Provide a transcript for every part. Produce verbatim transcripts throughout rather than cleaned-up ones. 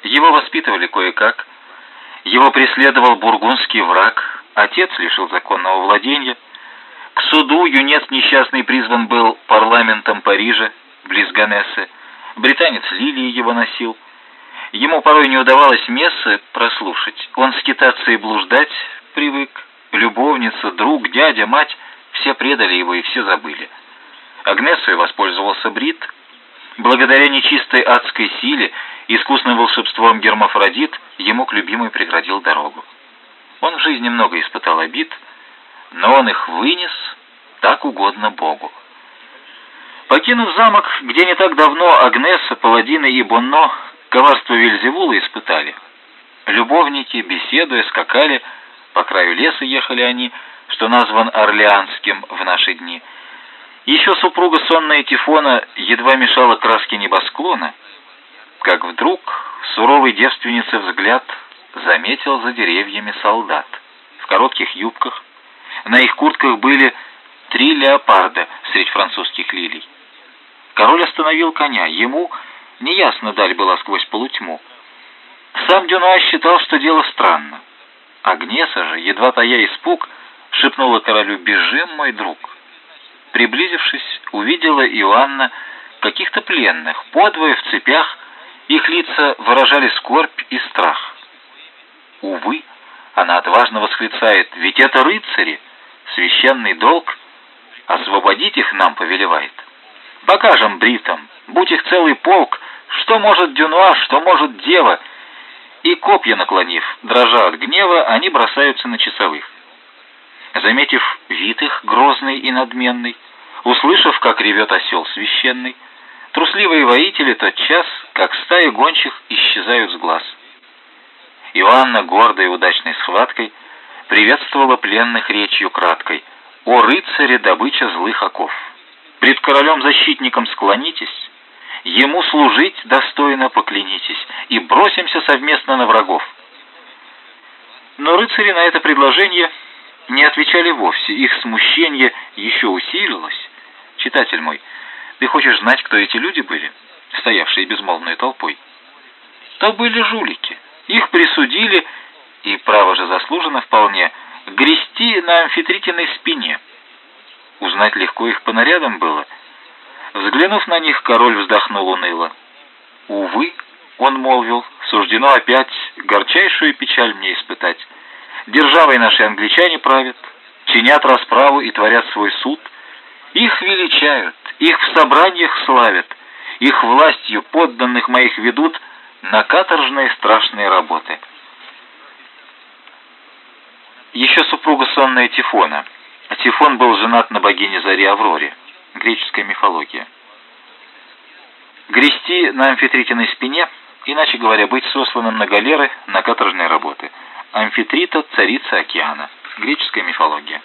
Его воспитывали кое-как. Его преследовал бургундский враг, отец лишил законного владения. К суду юнец несчастный призван был парламентом Парижа, близ Ганессы. Британец лилии его носил. Ему порой не удавалось мессы прослушать. Он скитаться и блуждать привык. Любовница, друг, дядя, мать — все предали его и все забыли. Агнессой воспользовался Брит. Благодаря нечистой адской силе, искусным волшебством Гермафродит ему к любимой преградил дорогу. Он в жизни много испытал обид, но он их вынес так угодно Богу. Покинув замок, где не так давно Агнесса, Паладина и Бонно коварство Вельзевула испытали, любовники, беседуя, скакали, по краю леса ехали они, что назван Орлеанским в наши дни. Еще супруга сонная Тифона едва мешала краске небосклона, как вдруг суровый девственницы взгляд заметил за деревьями солдат в коротких юбках. На их куртках были три леопарда средь французских лилий. Король остановил коня. Ему неясно даль была сквозь полутьму. Сам Дюнуа считал, что дело странно. Агнеса же, едва тая испуг, шепнула королю: «Бежим, мой друг». Приблизившись, увидела Иоанна каких-то пленных, подвое в цепях, их лица выражали скорбь и страх. Увы, она отважно восклицает: «Ведь это рыцари, священный долг, освободить их нам повелевает. Покажем бритам, будь их целый полк, что может Дюнуа, что может дева». И копья наклонив, дрожа от гнева, они бросаются на часовых. Заметив вид их грозный и надменный, услышав, как ревет осел священный, трусливые воители тотчас, как стая гончих, исчезают с глаз. Иоанна, гордой и удачной схваткой, приветствовала пленных речью краткой: «О рыцаре, добыча злых оков! Пред королем-защитником склонитесь, ему служить достойно поклянитесь, и бросимся совместно на врагов». Но рыцари на это предложение не отвечали вовсе, их смущение еще усилилось. Читатель мой, ты хочешь знать, кто эти люди были, стоявшие безмолвной толпой? То были жулики. Их присудили, и право же заслужено вполне, грести на амфитритиной спине. Узнать легко их по нарядам было. Взглянув на них, король вздохнул уныло. «Увы, — он молвил, — суждено опять горчайшую печаль мне испытать. Державой наши англичане правят, чинят расправу и творят свой суд. Их величают, их в собраниях славят, их властью подданных моих ведут на каторжные страшные работы». Еще супруга сонная Тифона. Тифон был женат на богине зари Авроре. Греческая мифология. Грести на амфитритиной спине, иначе говоря, быть сосланным на галеры на каторжные работы. Амфитрита — царица океана. Греческая мифология.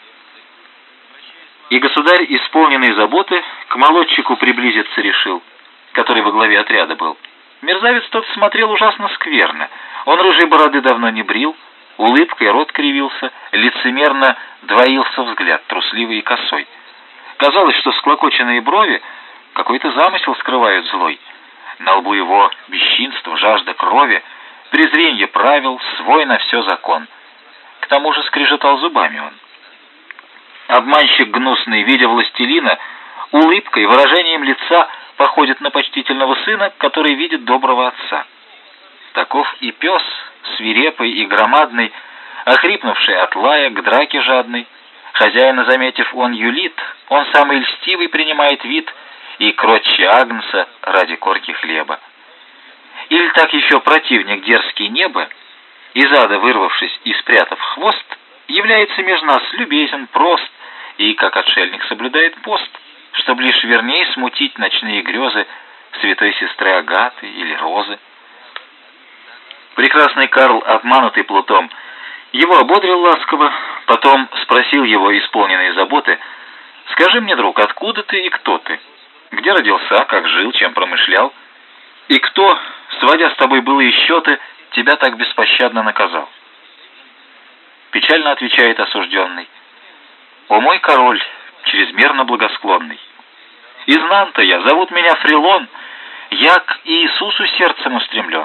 И государь, исполненный заботы, к молодчику приблизиться решил, который во главе отряда был. Мерзавец тот смотрел ужасно скверно. Он рыжей бороды давно не брил, улыбкой рот кривился, лицемерно двоился взгляд, трусливый и косой. Казалось, что склокоченные брови какой-то замысел скрывают злой. На лбу его бесчинство, жажда крови, презренье правил, свой на все закон. К тому же скрежетал зубами он. Обманщик гнусный, видя властелина, улыбкой, выражением лица походит на почтительного сына, который видит доброго отца. Таков и пес, свирепый и громадный, охрипнувший от лая, к драке жадный. Хозяина заметив, он юлит, он самый льстивый принимает вид и кротче агнца ради корки хлеба. Или так еще противник дерзкий неба, из ада вырвавшись и спрятав хвост, является меж нас любезен, прост и, как отшельник, соблюдает пост, чтобы лишь вернее смутить ночные грезы святой сестры Агаты или Розы. Прекрасный Карл, обманутый плутом, его ободрил ласково, потом спросил его, исполненные заботы: «Скажи мне, друг, откуда ты и кто ты? Где родился, как жил, чем промышлял? И кто, сводя с тобой былые счеты, тебя так беспощадно наказал?» Печально отвечает осужденный: «О мой король, чрезмерно благосклонный! Из Нанта я, зовут меня Фрелон, я к Иисусу сердцем устремлен.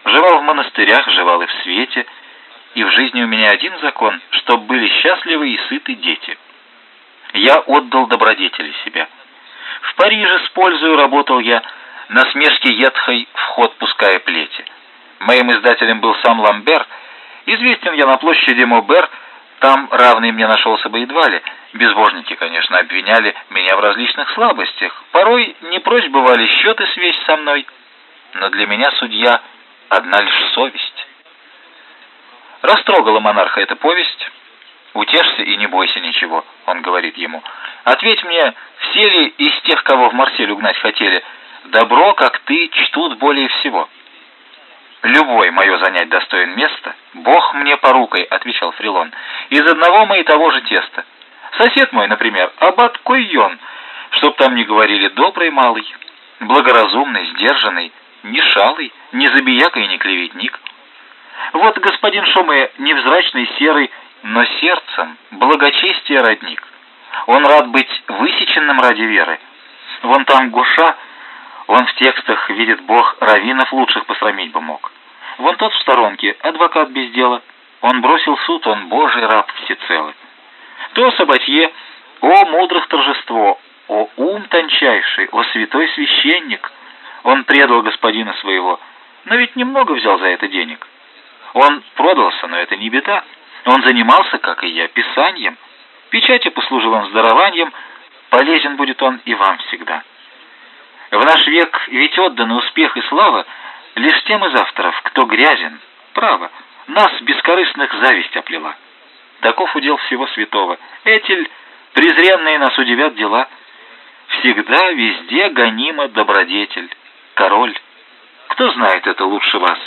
Жевал в монастырях, жевал и в свете, и в жизни у меня один закон, чтоб были счастливы и сыты дети. Я отдал добродетели себя. В Париже с пользою работал я, на смешке едхой в ход пуская плети. Моим издателем был сам Ламбер. Известен я на площади Мобер, там равный мне нашелся бы едва ли. Безбожники, конечно, обвиняли меня в различных слабостях. Порой не прочь бывали счеты свесть со мной, но для меня судья одна лишь совесть. Растрогала монарха эта повесть. «Утешься и не бойся ничего», — он говорит ему. «Ответь мне, все ли из тех, кого в Марсель угнать хотели, добро, как ты, чтут более всего?» «Любой мое занять достоин места, Бог мне порукой», — отвечал Фрилон, — «из одного мы и того же теста. Сосед мой, например, аббат Койон, чтоб там ни говорили, добрый малый, благоразумный, сдержанный, не шалый, не забияка и не клеветник. Вот господин Шоме невзрачный, серый, но сердцем благочестие родник. Он рад быть высеченным ради веры. Вон там Гоша, он в текстах, видит Бог, раввинов лучших посрамить бы мог. Вон тот в сторонке, адвокат без дела. Он бросил суд, он Божий раб всецелый. То Сабатье, о мудрых торжество, о ум тончайший, о святой священник. Он предал господина своего, но ведь немного взял за это денег. Он продался, но это не беда. Он занимался, как и я, писанием. Печати послужил он здорованием, полезен будет он и вам всегда. В наш век ведь отданы успех и слава лишь тем из авторов, кто грязен. Право, нас бескорыстных зависть оплела. Таков удел всего святого. Этель, презренные нас удивят дела. Всегда, везде гонима добродетель. Король, кто знает это лучше вас?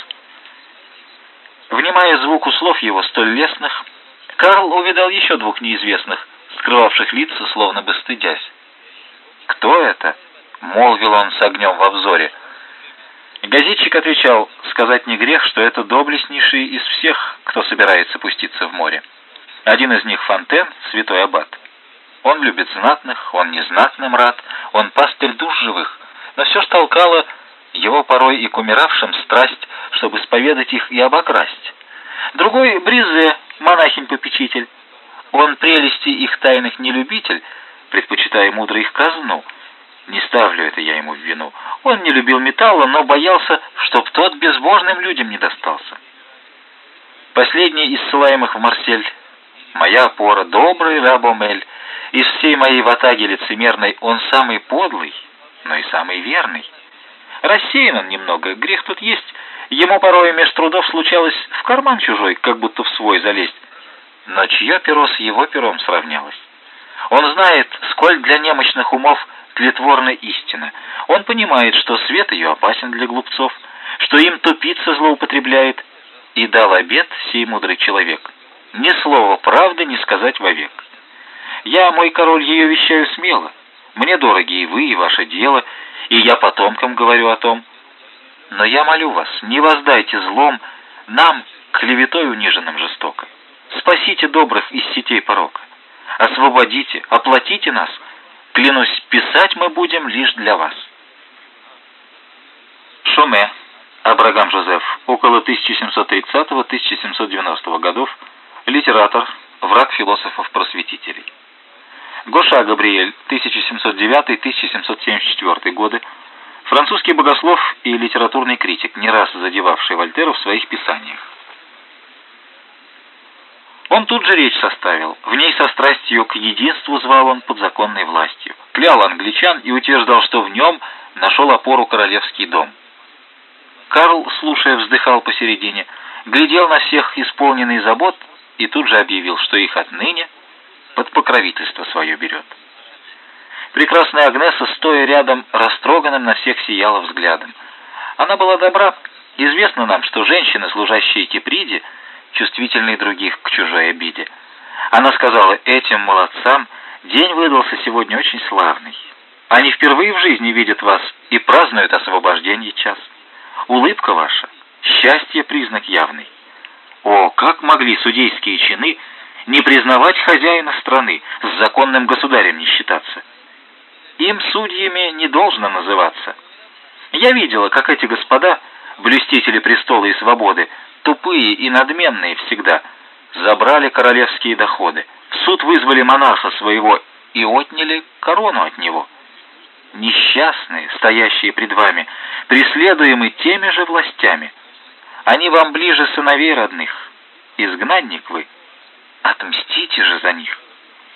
Внимая звуку слов его, столь лестных, Карл увидал еще двух неизвестных, скрывавших лица, словно бы стыдясь. «Кто это?» — молвил он с огнем во взоре. Газетчик отвечал: «Сказать не грех, что это доблестнейший из всех, кто собирается пуститься в море. Один из них — Фонтен, святой аббат. Он любит знатных, он незнатным рад, он пастырь душ живых, но все ж толкало его порой и к умиравшим страсть, чтобы исповедать их и обокрасть. Другой — Бризе, монахинь-попечитель. Он прелести их тайных не любитель, предпочитая мудро их казну. Не ставлю это я ему в вину. Он не любил металла, но боялся, чтоб тот безбожным людям не достался. Последний из ссылаемых в Марсель — моя опора, добрый раб Омель. Из всей моей ватаги лицемерной он самый подлый, но и самый верный. Рассеян он немного, грех тут есть. Ему порой меж трудов случалось в карман чужой, как будто в свой залезть. Но чье перо с его пером сравнялось? Он знает, сколь для немощных умов тлетворна истина. Он понимает, что свет ее опасен для глупцов, что им тупица злоупотребляет, и дал обет сей мудрый человек: ни слова правды не сказать вовек. Я, мой король, ее вещаю смело. Мне дороги и вы, и ваше дело, и я потомкам говорю о том. Но я молю вас, не воздайте злом нам, клеветой униженным жестоко. Спасите добрых из сетей порока. Освободите, оплатите нас. Клянусь, писать мы будем лишь для вас». Шоме, Абрагам Жозеф, около тысяча семьсот тридцатого — тысяча семьсот девяностого годов, литератор, враг философов-просветителей. Гоша Габриэль, тысяча семьсот девятый — тысяча семьсот семьдесят четвёртый годы, французский богослов и литературный критик, не раз задевавший Вольтера в своих писаниях. Он тут же речь составил, в ней со страстью к единству звал он подзаконной властью, клял англичан и утверждал, что в нем нашел опору королевский дом. Карл, слушая, вздыхал посередине, глядел на всех исполненный забот и тут же объявил, что их отныне под покровительство свое берет. Прекрасная Агнеса, стоя рядом, растроганным на всех сияла взглядом. Она была добра. Известно нам, что женщины, служащие Киприде, чувствительные других к чужой обиде. Она сказала: «Этим молодцам день выдался сегодня очень славный. Они впервые в жизни видят вас и празднуют освобождение час. Улыбка ваша — счастье признак явный. О, как могли судейские чины не признавать хозяина страны, с законным государем не считаться? Им судьями не должно называться. Я видела, как эти господа блюстители престола и свободы, тупые и надменные всегда, забрали королевские доходы, в суд вызвали монарха своего и отняли корону от него. Несчастные, стоящие пред вами, преследуемы теми же властями. Они вам ближе сыновей родных. Изгнанник вы, отмстите же за них».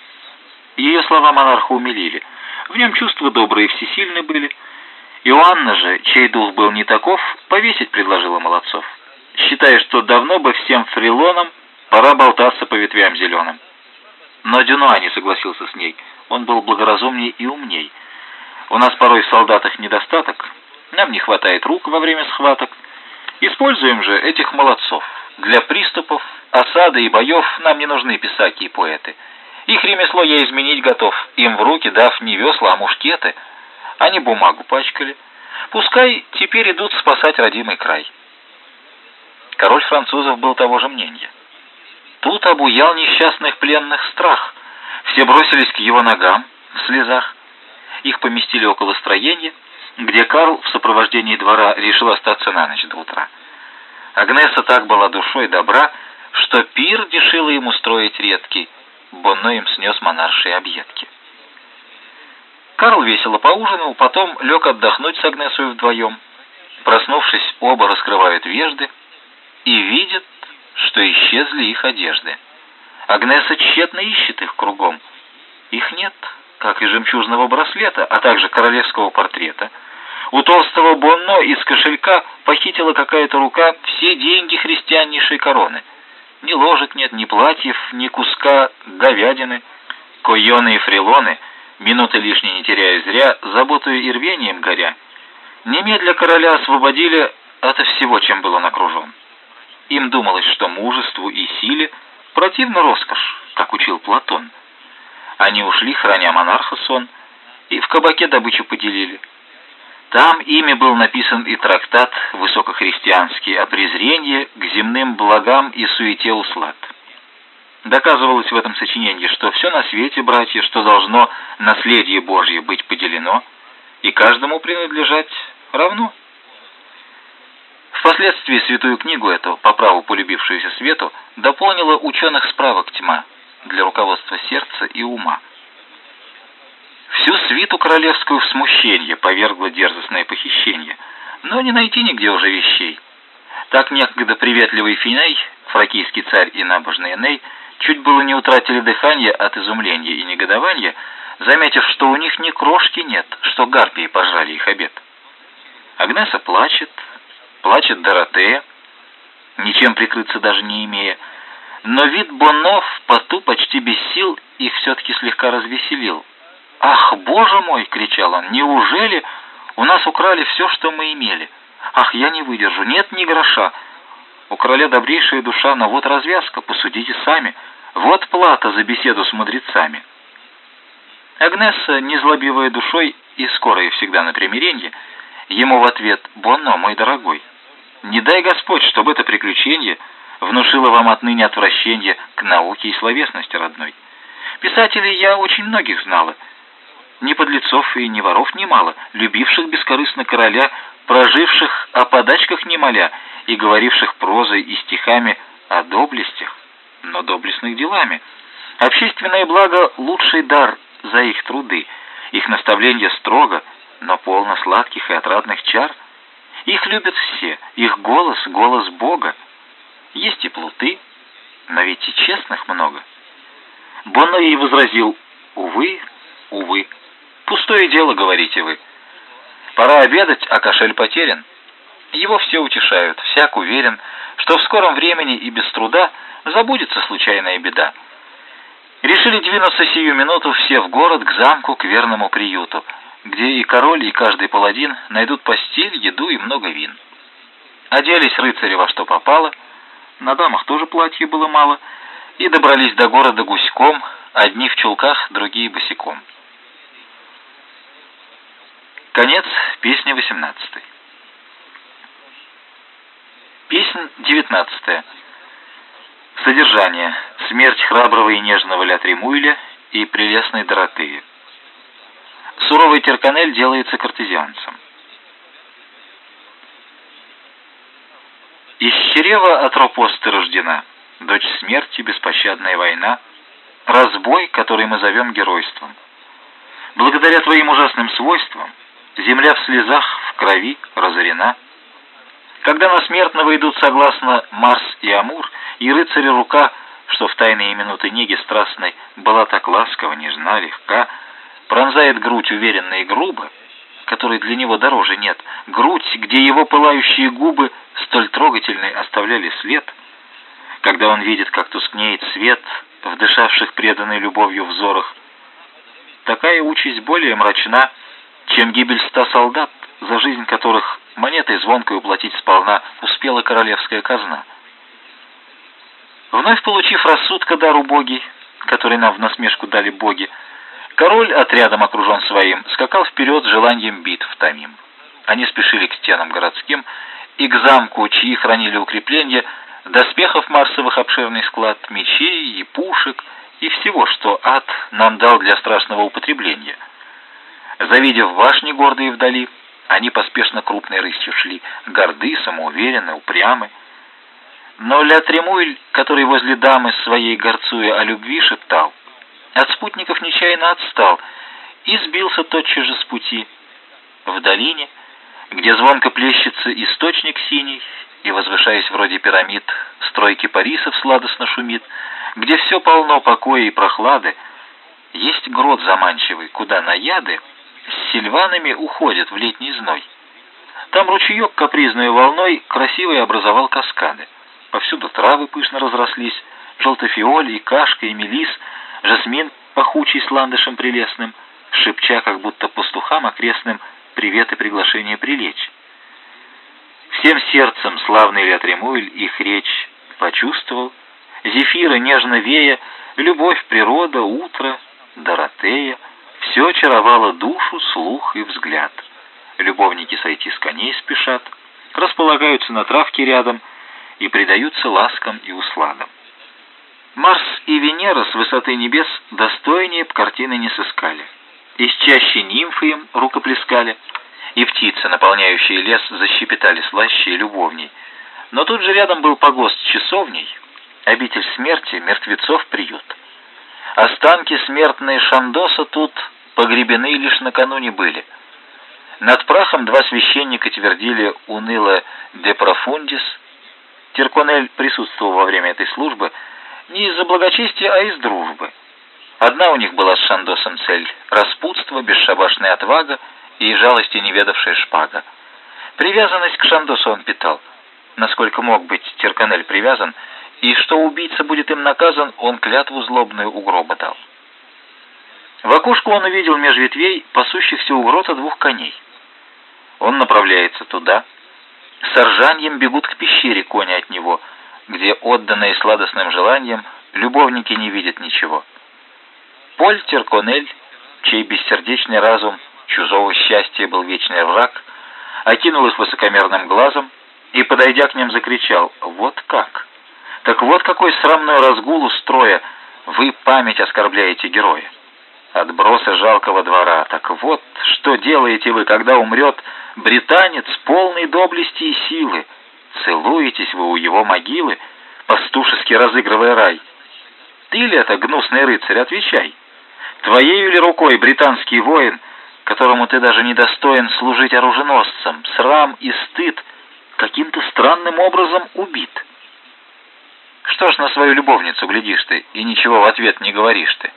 Ее слова монарха умилили. В нем чувства добрые и всесильны были. Иоанна же, чей дух был не таков, повесить предложила молодцов, считая, что давно бы всем фрилонам пора болтаться по ветвям зеленым. Но Дюнуа не согласился с ней. Он был благоразумней и умней. У нас порой в солдатах недостаток, нам не хватает рук во время схваток. Используем же этих молодцов. Для приступов, осады и боев нам не нужны писаки и поэты. Их ремесло я изменить готов, им в руки дав не весла, а мушкеты. Они бумагу пачкали. Пускай теперь идут спасать родимый край. Король французов был того же мнения. Тут обуял несчастных пленных страх. Все бросились к его ногам в слезах. Их поместили около строения, где Карл в сопровождении двора решил остаться на ночь до утра. Агнеса так была душой добра, что пир решила ему строить редкий. Бонно им снес монаршие объедки. Карл весело поужинал, потом лег отдохнуть с Агнесой вдвоем. Проснувшись, оба раскрывают вежды и видят, что исчезли их одежды. Агнеса тщетно ищет их кругом. Их нет, как и жемчужного браслета, а также королевского портрета. У толстого Бонно из кошелька похитила какая-то рука все деньги христианнейшей короны. Ни ложек нет, ни платьев, ни куска говядины. Койоны и фрилоны, минуты лишней не теряя зря, заботою и рвением горя, немедля короля освободили от всего, чем был он окружен. Им думалось, что мужеству и силе противна роскошь, как учил Платон. Они ушли, храня монарха сон, и в кабаке добычу поделили. Там ими был написан и трактат высокохристианский о презрении к земным благам и суете услад. Доказывалось в этом сочинении, что все на свете, братья, что должно наследие Божье быть поделено и каждому принадлежать равно. Впоследствии святую книгу эту, по праву полюбившуюся свету, дополнила ученых справок тьма для руководства сердца и ума. Всю свиту королевскую в смущение повергло дерзостное похищение, но не найти нигде уже вещей. Так некогда приветливый Финей, фракийский царь и набожный Эней, чуть было не утратили дыхание от изумления и негодования, заметив, что у них ни крошки нет, что гарпии пожрали их обед. Агнеса плачет, плачет Доротея, ничем прикрыться даже не имея, но вид Бонно в поту почти без сил их все-таки слегка развеселил. «Ах, Боже мой!» — кричал он. «Неужели у нас украли все, что мы имели? Ах, я не выдержу! Нет ни гроша! У короля добрейшая душа, но вот развязка, посудите сами. Вот плата за беседу с мудрецами». Агнеса, незлобивая душой и скорая всегда на примиренье, ему в ответ: «Бонно, мой дорогой, не дай Господь, чтобы это приключение внушило вам отныне отвращение к науке и словесности родной. Писателей я очень многих знала, ни подлецов и ни воров немало, любивших бескорыстно короля, проживших о подачках не моля и говоривших прозой и стихами о доблестях, но доблестных делами. Общественное благо — лучший дар за их труды, их наставление строго, но полно сладких и отрадных чар. Их любят все, их голос — голос Бога. Есть и плуты, но ведь и честных много». Бонно ей возразил: «Увы, увы, пустое дело, говорите вы. Пора обедать, а кошель потерян». Его все утешают, всяк уверен, что в скором времени и без труда забудется случайная беда. Решили двинуться сию минуту все в город, к замку, к верному приюту, где и король, и каждый паладин найдут постель, еду и много вин. Оделись рыцари во что попало, на дамах тоже платья было мало, и добрались до города гуськом, одни в чулках, другие босиком. Конец песни восемнадцатой. Песнь девятнадцатая. Содержание. Смерть храброго и нежного ля Тремуиля и прелестной Доротеи. Суровый Тирканель делается картезианцем. Из чрева Атропосты рождена, дочь смерти, беспощадная война, разбой, который мы зовем геройством. Благодаря твоим ужасным свойствам земля в слезах, в крови разорена. Когда на смертного идут согласно Марс и Амур, и рыцаря рука, что в тайные минуты неги страстной была так ласкова, нежна, легка, пронзает грудь уверенно и грубо, которой для него дороже нет, грудь, где его пылающие губы столь трогательный оставляли след, когда он видит, как тускнеет свет в дышавших преданной любовью взорах, такая участь более мрачна, чем гибель ста солдат, за жизнь которых монетой звонкой уплатить сполна успела королевская казна. Вновь получив рассудка дар убогий, который нам в насмешку дали боги, король, отрядом окружен своим, скакал вперед с желанием битв томим. Они спешили к стенам городским и к замку, чьи хранили укрепления, доспехов марсовых обширный склад, мечей и пушек, и всего, что ад нам дал для страшного употребления. Завидев башни гордые вдали, они поспешно крупной рысью шли, горды, самоуверенны, упрямы. Но Ля Тремуэль, который возле дамы своей горцуя о любви шептал, от спутников нечаянно отстал и сбился тотчас же с пути. В долине, где звонко плещется источник синий, и, возвышаясь вроде пирамид, строй кипарисов сладостно шумит, где все полно покоя и прохлады, есть грот заманчивый, куда наяды с сильванами уходят в летний зной. Там ручеек капризной волной красивый образовал каскады. Повсюду травы пышно разрослись, желтофиоль и кашка, и мелис, жасмин пахучий с ландышем прелестным, шепча, как будто пастухам окрестным, привет и приглашение прилечь. Всем сердцем славный Ля Тремуэль их речь почувствовал, зефиры нежно вея, любовь, природа, утро, Доротея, все очаровало душу, слух и взгляд. Любовники сойти с коней спешат, располагаются на травке рядом и предаются ласкам и усладам. Марс и Венера с высоты небес достойнее б картины не сыскали. Из чащи нимфы им рукоплескали, и птицы, наполняющие лес, защепетали слаще и любовней. Но тут же рядом был погост часовней, обитель смерти, мертвецов приют. Останки смертные Шандоса тут погребены лишь накануне были. Над прахом два священника твердили уныло «де профундис». Тирконель присутствовал во время этой службы не из-за благочестия, а из дружбы. Одна у них была с Шандосом цель — распутство, бесшабашная отвага и жалости неведавшая шпага. Привязанность к Шандосу он питал, насколько мог быть Тирконель привязан, и что убийца будет им наказан, он клятву злобную у гроба дал. В окошку он увидел меж ветвей пасущихся у грота двух коней. Он направляется туда. С ржаньем бегут к пещере кони от него, где, отданные сладостным желанием, любовники не видят ничего. Поль Тирконель, чей бессердечный разум чужого счастья был вечный враг, окинул их высокомерным глазом и, подойдя к ним, закричал: «Вот как! Так вот какой срамной разгул устроя вы память оскорбляете героя! Отбросы жалкого двора, так вот, что делаете вы, когда умрет британец полный доблести и силы? Целуетесь вы у его могилы, пастушески разыгрывая рай. Ты ли это, гнусный рыцарь, отвечай? Твоею ли рукой британский воин, которому ты даже не достоин служить оруженосцем, срам и стыд, каким-то странным образом убит? Что ж на свою любовницу глядишь ты и ничего в ответ не говоришь ты?»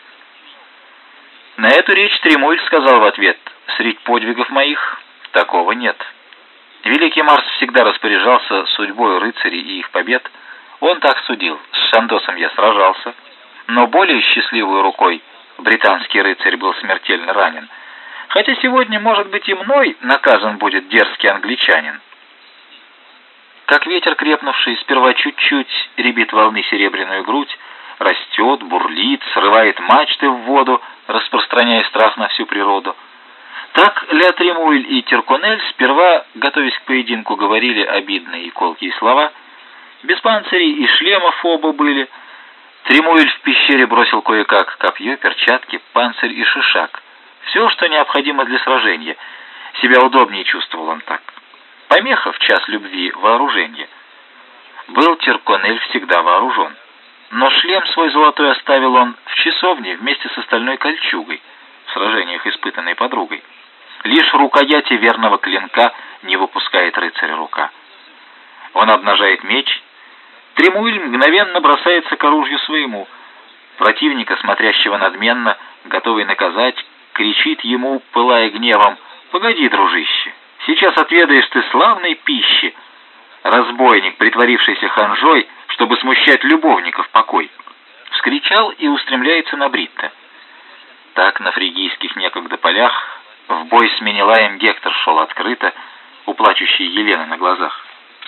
На эту речь Тремуэль сказал в ответ: «Средь подвигов моих такого нет. Великий Марс всегда распоряжался судьбой рыцарей и их побед. Он так судил: с Шандосом я сражался, но более счастливой рукой британский рыцарь был смертельно ранен. Хотя сегодня, может быть, и мной наказан будет дерзкий англичанин». Как ветер крепнувший, сперва чуть-чуть рябит волны серебряную грудь, растет, бурлит, срывает мачты в воду, распространяя страх на всю природу. Так Ля Тремуэль и Тирконель, сперва, готовясь к поединку, говорили обидные и колкие слова. Без панцирей и шлемов оба были. Тремуэль в пещере бросил кое-как копье, перчатки, панцирь и шишак. Все, что необходимо для сражения. Себя удобнее чувствовал он так. Помеха в час любви вооружения. был Тирконель всегда вооружен. Но шлем свой золотой оставил он в часовне вместе с остальной кольчугой, в сражениях испытанной подругой. Лишь рукояти верного клинка не выпускает рыцаря рука. Он обнажает меч. Тремуиль мгновенно бросается к оружию своему. Противника, смотрящего надменно, готовый наказать, кричит ему, пылая гневом: «Погоди, дружище, сейчас отведаешь ты славной пищи!» Разбойник, притворившийся ханжой, чтобы смущать любовников покой, вскричал и устремляется на Бритта. Так на фригийских некогда полях в бой с Менелаем Гектор шел открыто, у плачущей Елены на глазах.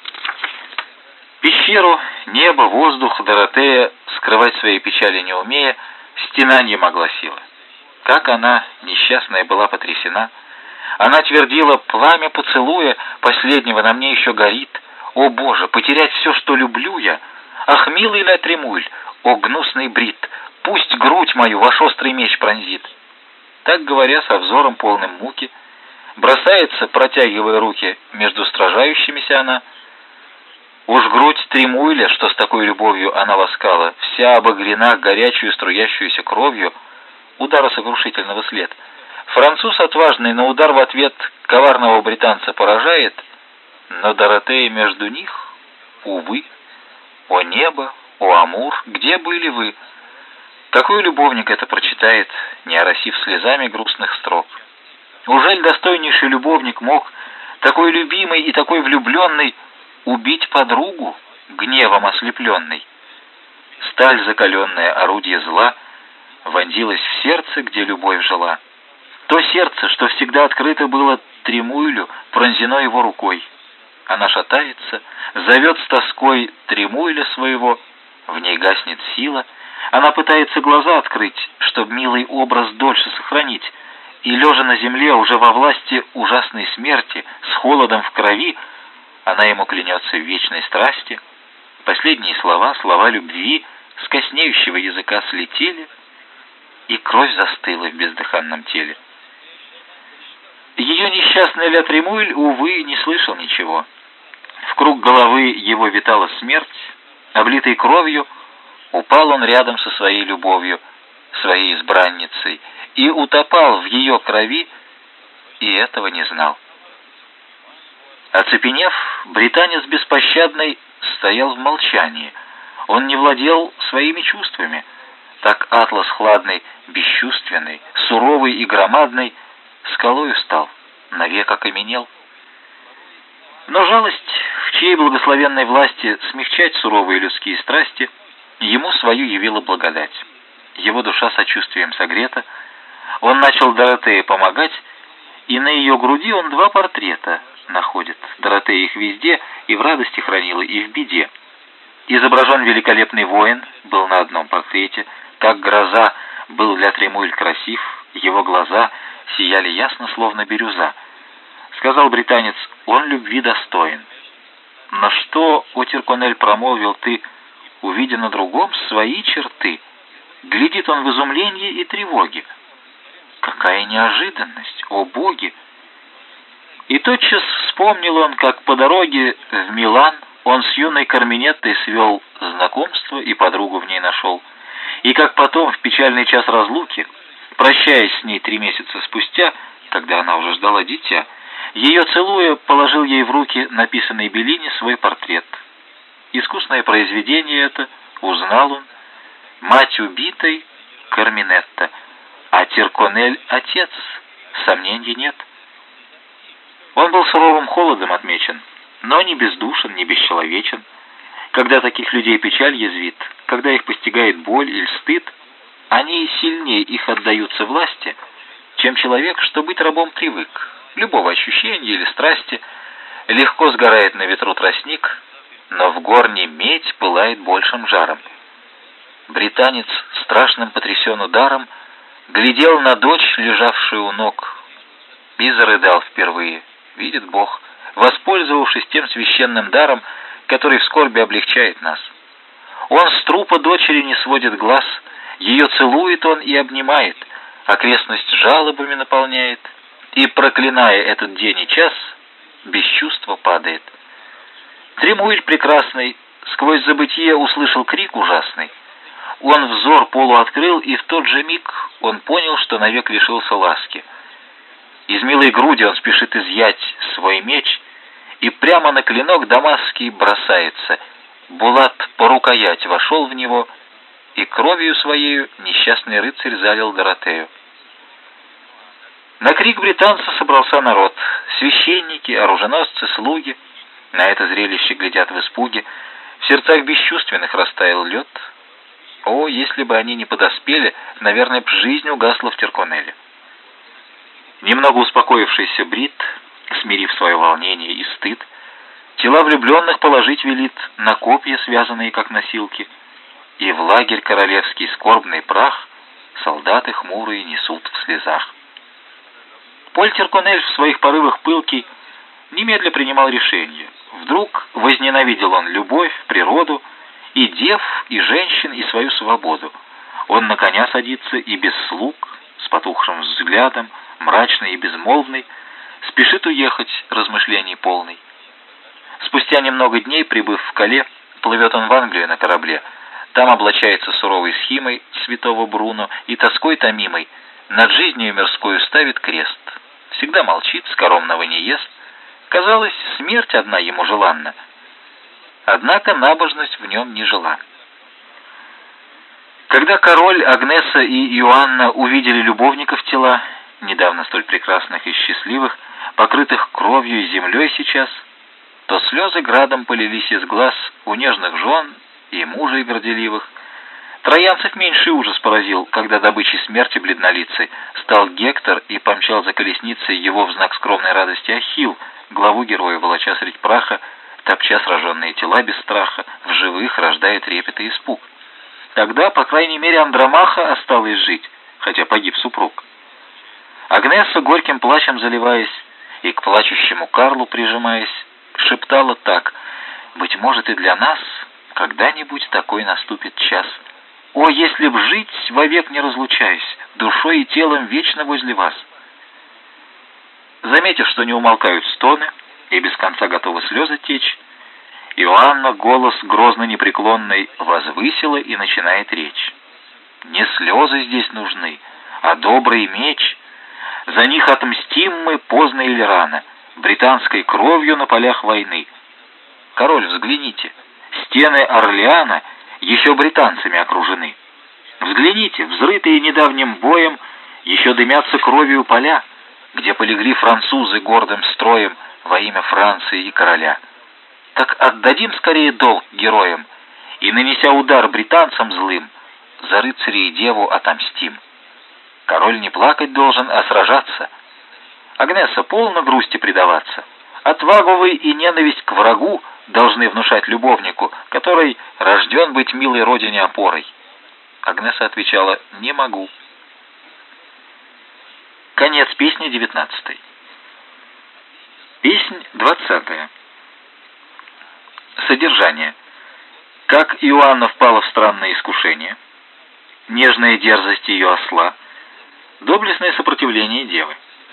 Пещеру, небо, воздух Доротея, скрывать свои печали не умея, стенанием огласила. Как она, несчастная, была потрясена! Она твердила: «Пламя поцелуя последнего на мне еще горит. О Боже, потерять все, что люблю я! Ах, милый ля Тремуиль, о гнусный Брит, пусть грудь мою ваш острый меч пронзит!» Так говоря, со взором полным муки, бросается, протягивая руки, между сражающимися она. Уж грудь Тремуиля, что с такой любовью она ласкала, вся обогрена горячую струящуюся кровью, удара сокрушительного след. Француз отважный на удар в ответ коварного британца поражает, но Доротея между них, увы. О небо, о Амур, где были вы? Какой любовник это прочитает, не оросив слезами грустных строк? Ужель достойнейший любовник мог, такой любимый и такой влюбленный, убить подругу, гневом ослепленной? Сталь, закаленная, орудие зла, вонзилась в сердце, где любовь жила. То сердце, что всегда открыто было Тремуилю, пронзено его рукой. Она шатается, зовет с тоской Тремуиля своего, в ней гаснет сила. Она пытается глаза открыть, чтоб милый образ дольше сохранить, и, лежа на земле, уже во власти ужасной смерти, с холодом в крови, она ему клянется в вечной страсти. Последние слова, слова любви, с коснеющего языка слетели, и кровь застыла в бездыханном теле. Ее несчастный ля Тремуиль, увы, не слышал ничего. В круг головы его витала смерть, облитый кровью, упал он рядом со своей любовью, своей избранницей, и утопал в ее крови, и этого не знал. Оцепенев, британец беспощадный стоял в молчании. Он не владел своими чувствами. Так атлас хладный, бесчувственный, суровый и громадный, скалою стал, навек окаменел. Но жалость, в чьей благословенной власти смягчать суровые людские страсти, ему свою явила благодать. Его душа сочувствием согрета, он начал Доротее помогать, и на ее груди он два портрета находит. Доротея их везде и в радости хранила, и в беде. Изображен великолепный воин был на одном портрете, как гроза был ля Тремуиль красив, его глаза сияли ясно, словно бирюза. Сказал британец: «Он любви достоин». «На что, о Тирконель, промолвил ты, увидя на другом свои черты?» Глядит он в изумлении и тревоге. Какая неожиданность, о боги! И тотчас вспомнил он, как по дороге в Милан он с юной Карменеттой свел знакомство и подругу в ней нашел, и как потом, в печальный час разлуки, прощаясь с ней три месяца спустя, когда она уже ждала дитя, ее целуя, положил ей в руки написанный Беллини свой портрет. Искусное произведение это, узнал он, мать убитой Карменетта, а Тирконель — отец, сомнений нет. Он был суровым холодом отмечен, но не бездушен, не бесчеловечен. Когда таких людей печаль язвит, когда их постигает боль или стыд, они сильнее их отдаются власти, чем человек, что быть рабом привык. Любого ощущения или страсти легко сгорает на ветру тростник, но в горне медь пылает большим жаром. Британец, страшным потрясен ударом, глядел на дочь, лежавшую у ног, и зарыдал впервые. Видит Бог, воспользовавшись тем священным даром, который в скорби облегчает нас. Он с трупа дочери не сводит глаз, ее целует он и обнимает, окрестность жалобами наполняет, и, проклиная этот день и час, без чувства падает. Тремуиль прекрасный, сквозь забытье услышал крик ужасный. Он взор полуоткрыл, и в тот же миг он понял, что навек лишился ласки. Из милой груди он спешит изъять свой меч, и прямо на клинок дамасский бросается. Булат по рукоять вошел в него, и кровью своею несчастный рыцарь залил Доротею. На крик британца собрался народ. Священники, оруженосцы, слуги на это зрелище глядят в испуге. В сердцах бесчувственных растаял лед. О, если бы они не подоспели, наверное, б жизнь угасла в Тирконеле. Немного успокоившийся Брит, смирив свое волнение и стыд, тела влюбленных положить велит на копья, связанные как носилки, и в лагерь королевский скорбный прах солдаты хмурые несут в слезах. Поль Тирконель в своих порывах пылкий немедля принимал решение. Вдруг возненавидел он любовь, природу, и дев, и женщин, и свою свободу. Он на коня садится и без слуг, с потухшим взглядом, мрачный и безмолвный, спешит уехать, размышлений полный. Спустя немного дней, прибыв в Кале, плывет он в Англию на корабле. Там облачается суровой схимой святого Бруно и тоской томимой над жизнью мирскою ставит крест. Всегда молчит, скоромного не ест. Казалось, смерть одна ему желанна. Однако набожность в нем не жила. Когда король, Агнеса и Иоанна увидели любовников тела, недавно столь прекрасных и счастливых, покрытых кровью и землей сейчас, то слезы градом полились из глаз у нежных жен и мужей горделивых. Троянцев меньший ужас поразил, когда добычей смерти бледнолицей стал Гектор и помчал за колесницей его в знак скромной радости Ахилл, главу героя волоча средь праха, топча сраженные тела без страха, в живых рождая трепет и испуг. Тогда, по крайней мере, Андромаха осталась жить, хотя погиб супруг. Агнеса, горьким плачем заливаясь и к плачущему Карлу прижимаясь, шептала так: «Быть может, и для нас когда-нибудь такой наступит час. О, если б жить, вовек не разлучаясь, душой и телом вечно возле вас!» Заметив, что не умолкают стоны и без конца готовы слезы течь, Иоанна голос грозно непреклонный возвысила и начинает речь. «Не слезы здесь нужны, а добрый меч. За них отмстим мы поздно или рано, британской кровью на полях войны. Король, взгляните, стены Орлеана еще британцами окружены. Взгляните, взрытые недавним боем, еще дымятся кровью поля, где полегли французы гордым строем во имя Франции и короля. Так отдадим скорее долг героям, и, нанеся удар британцам злым, за рыцарей и деву отомстим. Король не плакать должен, а сражаться. Агнеса, полно грусти предаваться. Отвагу вы и ненависть к врагу должны внушать любовнику, который рожден быть милой родине опорой». Агнеса отвечала: «Не могу». Конец песни девятнадцатой. Песнь двадцатая. Содержание. Как Иоанна впала в странное искушение, нежная дерзость ее осла, доблестное сопротивление девы.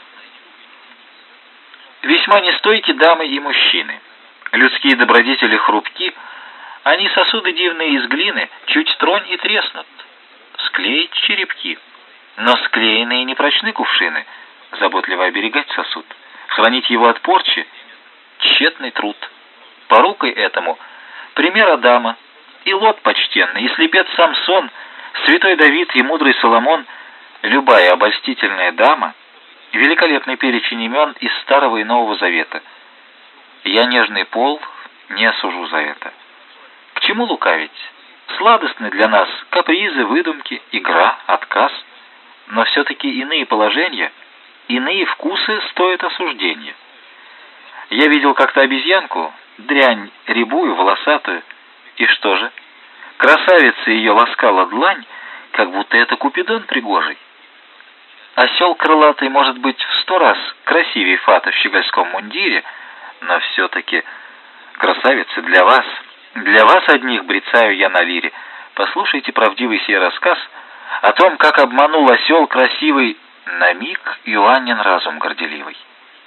Весьма нестойки дамы и мужчины. Людские добродетели хрупки, они сосуды дивные из глины, чуть тронь и треснут. Склеить черепки, но склеенные не прочны кувшины, заботливо оберегать сосуд, хранить его от порчи — тщетный труд. Порукой этому пример Адама, и Лот почтенный, и слепец Самсон, святой Давид и мудрый Соломон, любая обольстительная дама, великолепный перечень имен из Старого и Нового Завета. Я нежный пол не осужу за это. К чему лукавить? Сладостны для нас капризы, выдумки, игра, отказ, но все-таки иные положения, иные вкусы стоят осуждения. Я видел как-то обезьянку, дрянь рябую, волосатую, и что же? Красавица ее ласкала длань, как будто это Купидон пригожий. Осел крылатый может быть в сто раз красивее фата в щегольском мундире, но все-таки, красавицы, для вас, для вас одних брецаю я на лире. Послушайте правдивый сей рассказ о том, как обманул осел красивый на миг Иоаннин разум горделивый.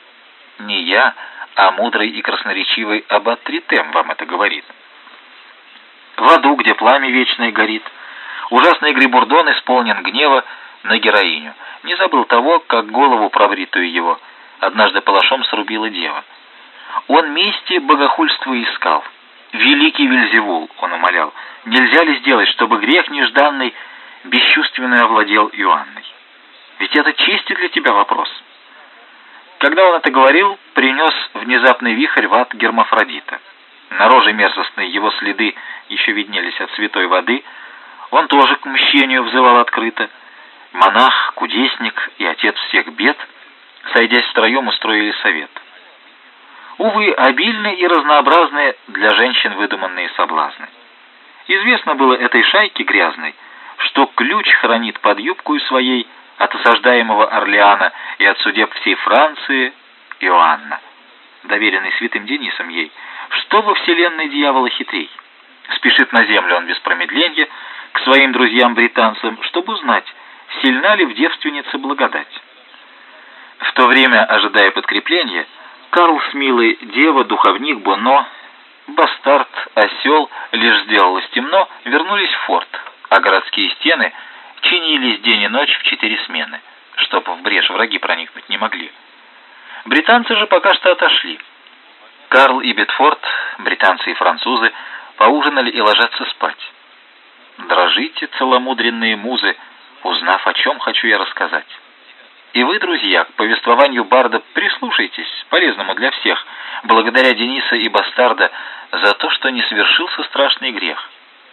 Не я, а мудрый и красноречивый аббат Тритем вам это говорит. в аду, где пламя вечное горит. Ужасный Грибурдон исполнен гнева на героиню. Не забыл того, как голову пробритую его однажды палашом срубила дева. Он мести богохульства искал. Великий Вельзевул, он умолял, нельзя ли сделать, чтобы грех нежданный бесчувственно овладел Иоанной? Ведь это честь для тебя вопрос. Когда он это говорил, принес внезапный вихрь в ад Гермафродита. На роже мерзостной его следы еще виднелись от святой воды. Он тоже к мщению взывал открыто. Монах, кудесник и отец всех бед, сойдясь втроем, устроили совет. Увы, обильны и разнообразны для женщин выдуманные соблазны. Известно было этой шайке грязной, что ключ хранит под юбкою своей от осаждаемого Орлеана и от судеб всей Франции Иоанна, доверенный святым Денисом ей, что во вселенной дьявола хитрей. Спешит на землю он без промедления к своим друзьям-британцам, чтобы узнать, сильна ли в девственнице благодать. В то время, ожидая подкрепления, Карл с милой дева, духовник Боно, бастард, осел, лишь сделалось темно, вернулись в форт, а городские стены чинились день и ночь в четыре смены, чтоб в брешь враги проникнуть не могли. Британцы же пока что отошли. Карл и Бетфорд, британцы и французы, поужинали и ложатся спать. Дрожите, целомудренные музы, узнав, о чем хочу я рассказать. И вы, друзья, к повествованию барда прислушайтесь, полезному для всех, благодаря Дениса и бастарда, за то, что не совершился страшный грех.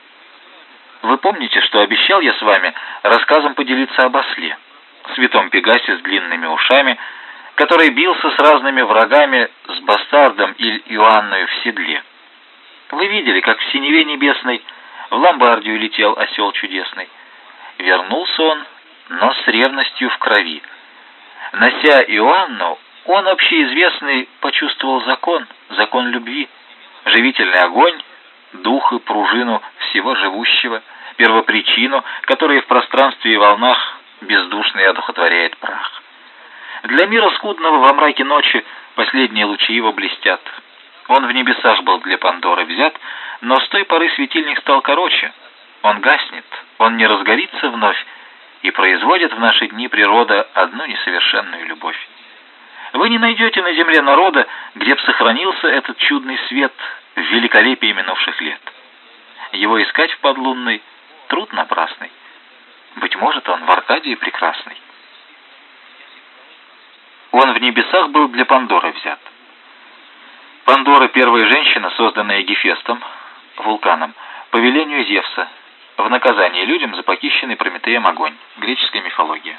Вы помните, что обещал я с вами рассказом поделиться об осле, святом Пегасе с длинными ушами, который бился с разными врагами, с бастардом или Иоанною в седле. Вы видели, как в синеве небесной в Ломбардию летел осел чудесный. Вернулся он, но с ревностью в крови. Нося Иоанну, он общеизвестный почувствовал закон, закон любви, живительный огонь, дух и пружину всего живущего, первопричину, которая в пространстве и волнах бездушно и одухотворяет прах. Для мира скудного во мраке ночи последние лучи его блестят. Он в небесах был для Пандоры взят, но с той поры светильник стал короче. Он гаснет, он не разгорится вновь, и производит в наши дни природа одну несовершенную любовь. Вы не найдете на земле народа, где б сохранился этот чудный свет в великолепии минувших лет. Его искать в подлунной — труд напрасный. Быть может, он в Аркадии прекрасный. Он в небесах был для Пандоры взят. Пандора — первая женщина, созданная Гефестом, вулканом, по велению Зевса, в наказание людям за похищенный Прометеем огонь. Греческая мифология.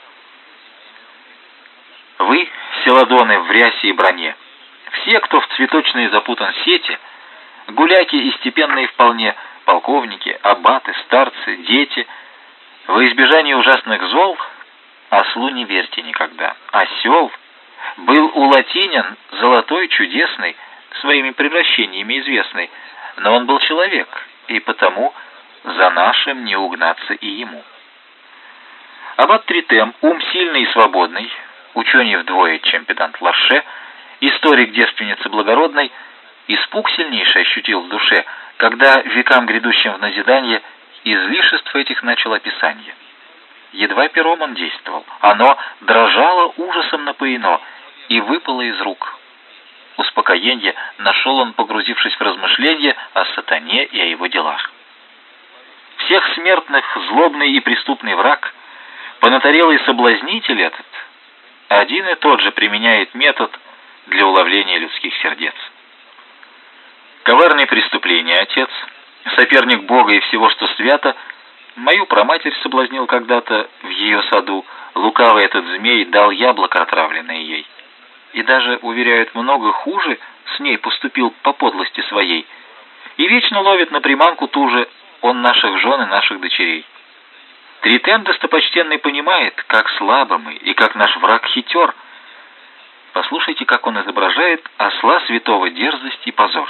Вы, селадоны в рясе и броне, все, кто в цветочные запутан сети, гуляки и степенные вполне, полковники, аббаты, старцы, дети, во избежание ужасных зол, ослу не верьте никогда. Осел был улатинен, золотой, чудесный, своими превращениями известный, но он был человек, и потому за нашим не угнаться и ему. Аббат Тритем, ум сильный и свободный, ученый вдвое, чем педант Ларше, историк девственницы благородной, испуг сильнейший ощутил в душе, когда векам грядущим в назидание излишеств этих начал описание. Едва пером он действовал, оно дрожало ужасом напоено и выпало из рук. Успокоение нашел он, погрузившись в размышления о сатане и о его делах. Всех смертных злобный и преступный враг, понатарелый соблазнитель этот, один и тот же применяет метод для уловления людских сердец. Коварные преступления, отец, соперник Бога и всего, что свято, мою праматерь соблазнил когда-то в ее саду, лукавый этот змей дал яблоко отравленное ей. И даже, уверяют, много хуже с ней поступил по подлости своей, и вечно ловит на приманку ту же он наших жен и наших дочерей. Тритем достопочтенный понимает, как слабы мы и как наш враг хитер. Послушайте, как он изображает осла святого дерзость и позор.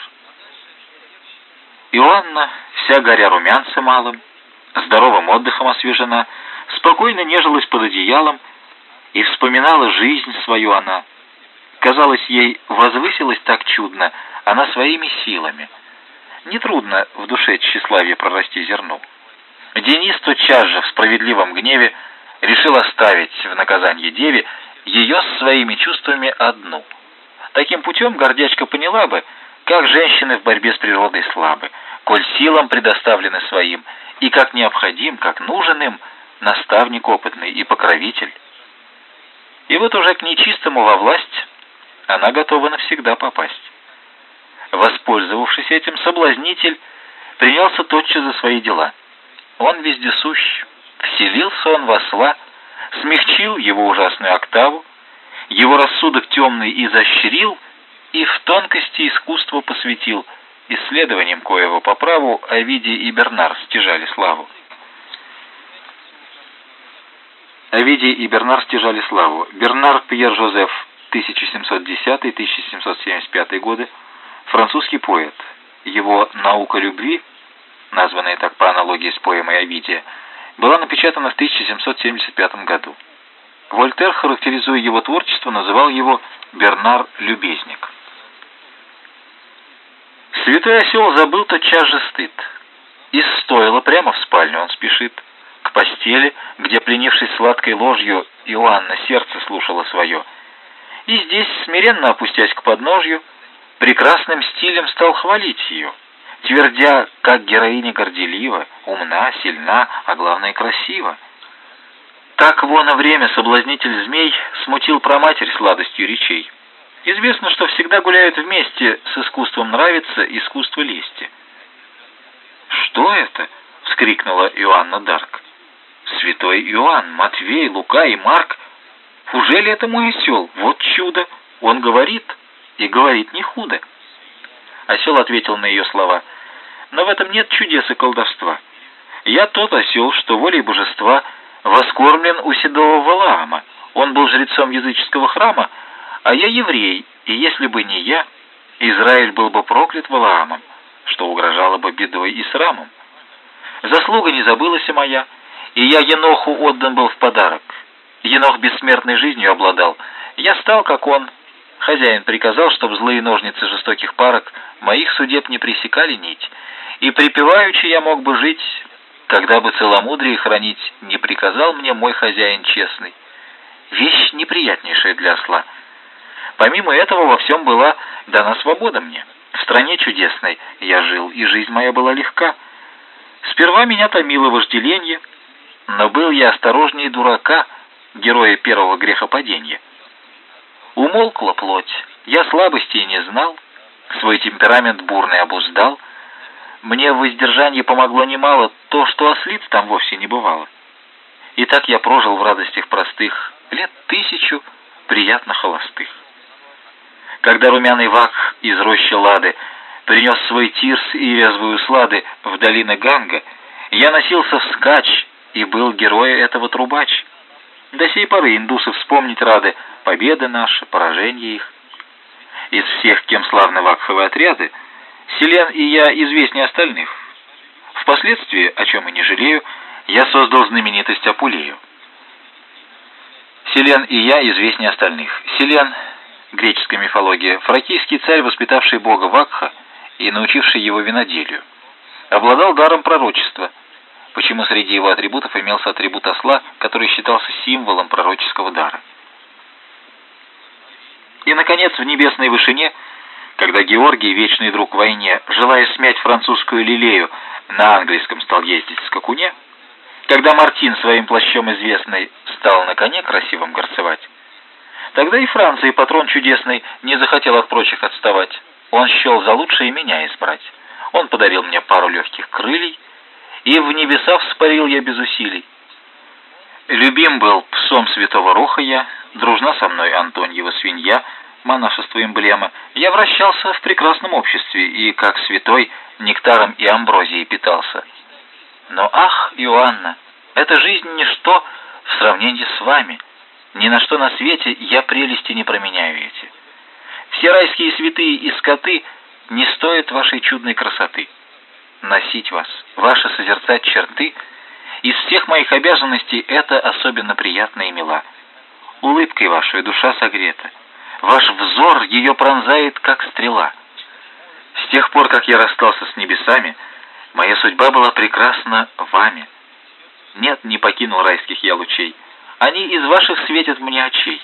Иоанна, вся горя румянца малым, здоровым отдыхом освежена, спокойно нежилась под одеялом, и вспоминала жизнь свою она. Казалось ей, возвысилась так чудно она своими силами. нетрудно в душе тщеславия прорасти зерну. Денис тотчас же в справедливом гневе решил оставить в наказание деве ее с своими чувствами одну. Таким путем гордячка поняла бы, как женщины в борьбе с природой слабы, коль силам предоставлены своим, и как необходим, как нужен им наставник опытный и покровитель. И вот уже к нечистому во власть она готова навсегда попасть. Воспользовавшись этим, соблазнитель принялся тотчас за свои дела. Он вездесущ, вселился он в осла, смягчил его ужасную октаву, его рассудок темный изощрил и в тонкости искусства посвятил, исследованием коего по праву Овидий и Бернар стяжали славу. Овидий и Бернар стяжали славу. Бернар Пьер Жозеф, тысяча семьсот десятый — тысяча семьсот семьдесят пятый годы, французский поэт. Его «Наука любви», названная так по аналогии с поэмой Овидия, была напечатана в тысяча семьсот семьдесят пятом году. Вольтер, характеризуя его творчество, называл его «Бернар-любезник». Святой осел забыл тотчас же стыд. Из стойла прямо в спальню он спешит, к постели, где, пленившись сладкой ложью, Иоанна сердце слушала свое. И здесь, смиренно опустясь к подножью, прекрасным стилем стал хвалить ее, твердя, как героиня горделива, умна, сильна, а главное красива. Так вон время соблазнитель змей смутил проматерь сладостью речей. Известно, что всегда гуляют вместе с искусством нравиться искусство лести. «Что это?» — вскрикнула Иоанна Дарк. «Святой Иоанн, Матвей, Лука и Марк! Ужели это мой осел? Вот чудо! Он говорит, и говорит не худо!» Осел ответил на ее слова: «Но в этом нет чудес и колдовства. Я тот осел, что волей божества воскормлен у седого Валаама. Он был жрецом языческого храма, а я еврей, и если бы не я, Израиль был бы проклят Валаамом, что угрожало бы бедой и срамом. Заслуга не забылась моя, и я Еноху отдан был в подарок. Енох бессмертной жизнью обладал. Я стал, как он. Хозяин приказал, чтоб злые ножницы жестоких парок моих судеб не пресекали нить, и припеваючи я мог бы жить, когда бы целомудрие хранить не приказал мне мой хозяин честный. Вещь неприятнейшая для осла. Помимо этого во всем была дана свобода мне. В стране чудесной я жил, и жизнь моя была легка. Сперва меня томило вожделенье, но был я осторожнее дурака, героя первого грехопадения. Умолкла плоть, я слабостей не знал, свой темперамент бурный обуздал. Мне в воздержании помогло немало то, что ослиц там вовсе не бывало. И так я прожил в радостях простых лет тысячу приятно холостых. Когда румяный вак из рощи Лады принес свой тирс и резвые услады в долины Ганга, я носился вскачь и был героем этого трубач. До сей поры индусы вспомнить рады победы наши, поражения их. Из всех, кем славны вакховые отряды, Селен и я известнее остальных. Впоследствии, о чем и не жалею, я создал знаменитость Апулею. Селен и я известнее остальных. Селен, греческая мифология, фракийский царь, воспитавший бога Вакха и научивший его виноделию, обладал даром пророчества, почему среди его атрибутов имелся атрибут осла, который считался символом пророческого дара. И, наконец, в небесной вышине, когда Георгий, вечный друг в войне, желая смять французскую лилею, на английском стал ездить в скакуне, когда Мартин своим плащом известный стал на коне красивым горцевать, тогда и Франция, патрон чудесный, не захотел от прочих отставать. Он счел за лучшее меня избрать. Он подарил мне пару легких крылей, и в небеса вспарил я без усилий. Любим был псом святого Роха я, дружна со мной Антоньева свинья, монашество эмблема. Я вращался в прекрасном обществе и, как святой, нектаром и амброзией питался. Но ах, Иоанна, эта жизнь ничто в сравнении с вами. Ни на что на свете я прелести не променяю эти. Все райские святые и скоты не стоят вашей чудной красоты. Носить вас, ваши созерцать черты, из всех моих обязанностей это особенно приятно и мила. Улыбкой вашей душа согрета, ваш взор ее пронзает, как стрела. С тех пор, как я расстался с небесами, моя судьба была прекрасна вами. Нет, не покинул райских я лучей, они из ваших светят мне очей.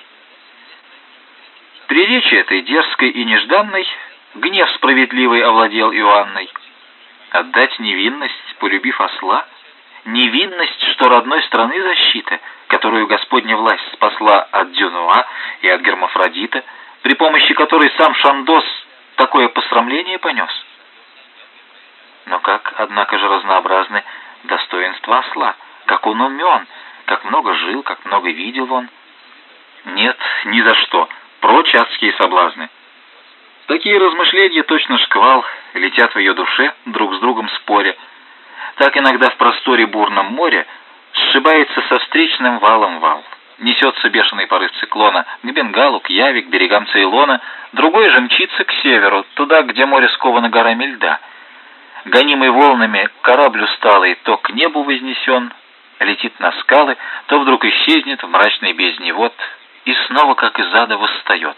При речи этой дерзкой и нежданной гнев справедливый овладел Иоанной. Отдать невинность, полюбив осла, невинность, что родной страны защита, которую Господня власть спасла от Дюнуа и от Гермафродита, при помощи которой сам Шандос такое посрамление понес. Но как, однако же, разнообразны достоинства осла, как он умен, как много жил, как много видел он. Нет, ни за что, прочь адские соблазны. Такие размышления, точно шквал, летят в ее душе, друг с другом споря. Так иногда в просторе бурном море сшибается со встречным валом вал. Несется бешеный порыв циклона к Бенгалу, к Яве, к берегам Цейлона, другой же мчится к северу, туда, где море сковано горами льда. Гонимый волнами корабль усталый то к небу вознесен, летит на скалы, то вдруг исчезнет в мрачной бездне вод и снова, как из ада, восстает.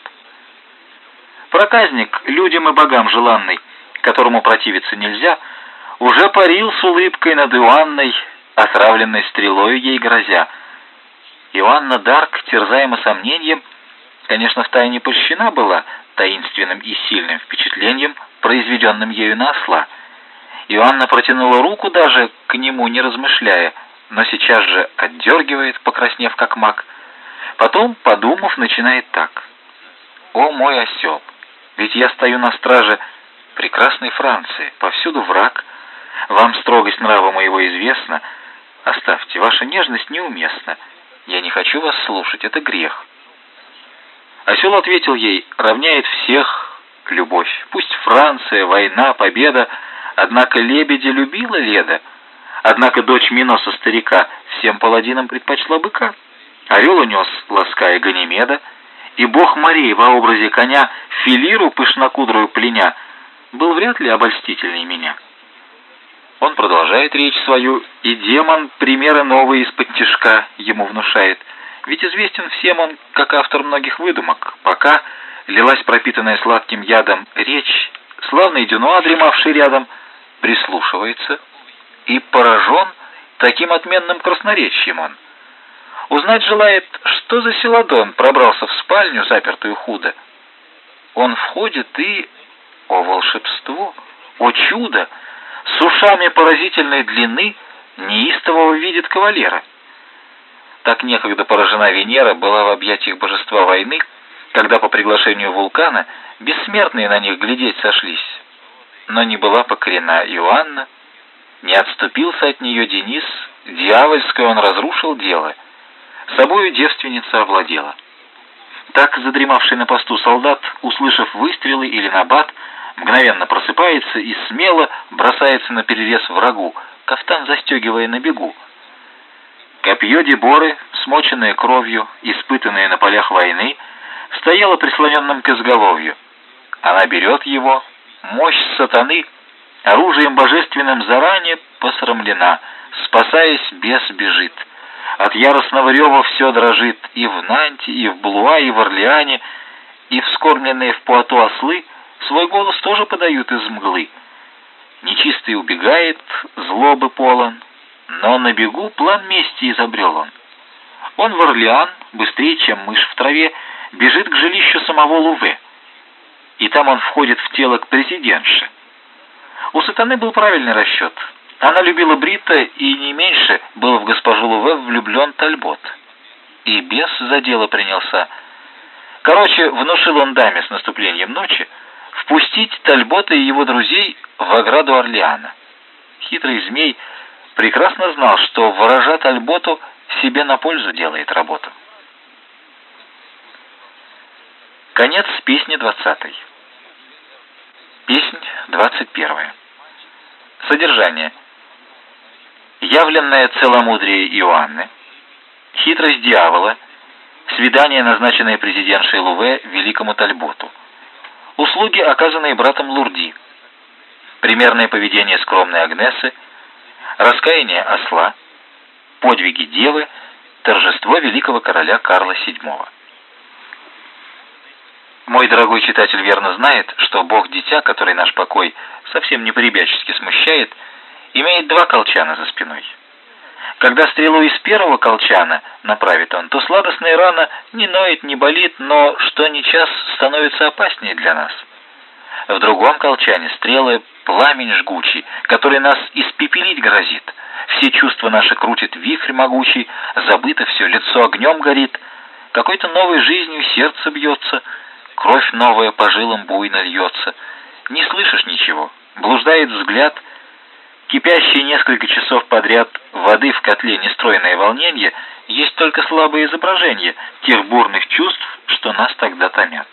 Проказник, людям и богам желанный, которому противиться нельзя, уже парил с улыбкой над Иоанной, отравленной стрелою ей грозя. Иоанна Дарк, терзаема сомнением, конечно, втайне польщена была таинственным и сильным впечатлением, произведенным ею на осла. Иоанна протянула руку даже к нему, не размышляя, но сейчас же отдергивает, покраснев как мак. Потом, подумав, начинает так: «О мой осел, ведь я стою на страже прекрасной Франции, повсюду враг, вам строгость нрава моего известна, оставьте, ваша нежность неуместна, я не хочу вас слушать, это грех». Осел ответил ей: «Равняет всех любовь, пусть Франция, война, победа, однако лебедя любила Леда, однако дочь Миноса старика всем паладинам предпочла быка. Орел унес, лаская Ганимеда, и бог морей во образе коня Филиру пышнокудрую пленя был вряд ли обольстительней меня». Он продолжает речь свою, и демон примеры новые из-под тишка ему внушает. Ведь известен всем он как автор многих выдумок. Пока лилась пропитанная сладким ядом речь, славный Дюнуа, дремавший рядом, прислушивается и поражен таким отменным красноречием он. Узнать желает, что за Селадон пробрался в спальню, запертую худо. Он входит и, о волшебство, о чудо, с ушами поразительной длины неистового видит кавалера. Так некогда поражена Венера была в объятиях божества войны, когда по приглашению вулкана бессмертные на них глядеть сошлись. Но не была покорена Иоанна, не отступился от нее Денис, дьявольское он разрушил дело, собою девственница овладела. Так задремавший на посту солдат, услышав выстрелы или набат, мгновенно просыпается и смело бросается на перерез врагу, кафтан застегивая на бегу. Копье Деборы, смоченное кровью, испытанное на полях войны, стояло прислоненным к изголовью. Она берет его, мощь сатаны, оружием божественным заранее посрамлена, спасаясь, бес бежит. От яростного рева все дрожит, и в Нанте, и в Блуа, и в Орлеане, и вскормленные в Пуату ослы свой голос тоже подают из мглы. Нечистый убегает, злобы полон, но на бегу план мести изобрел он. Он в Орлеан, быстрее, чем мышь в траве, бежит к жилищу самого Луве, и там он входит в тело к президентше. У сатаны был правильный расчет. Она любила Брита, и не меньше был в госпожу Луве влюблен Тальбот. И бес за дело принялся. Короче, внушил он даме с наступлением ночи впустить Тальбота и его друзей в ограду Орлеана. Хитрый змей прекрасно знал, что ворожа Тальботу себе на пользу делает работу. Конец песни двадцатой. Песнь двадцать первая. Содержание. Явленное целомудрие Иоанны, хитрость дьявола, свидание, назначенное президентшей Луве великому Тальботу, услуги, оказанные братом Лурди, примерное поведение скромной Агнесы, раскаяние осла, подвиги девы, торжество великого короля Карла седьмого. Мой дорогой читатель верно знает, что Бог-дитя, который наш покой совсем не по-ребячески смущает, имеет два колчана за спиной. Когда стрелу из первого колчана направит он, то сладостная рана не ноет, не болит, но что ни час становится опаснее для нас. В другом колчане стрелы пламень жгучий, который нас испепелить грозит. Все чувства наши крутит вихрь могучий, забыто все, лицо огнем горит, какой-то новой жизнью сердце бьется, кровь новая по жилам буйно льется. Не слышишь ничего, блуждает взгляд, кипящие несколько часов подряд воды в котле нестройное волнение, есть только слабое изображение тех бурных чувств, что нас тогда томят.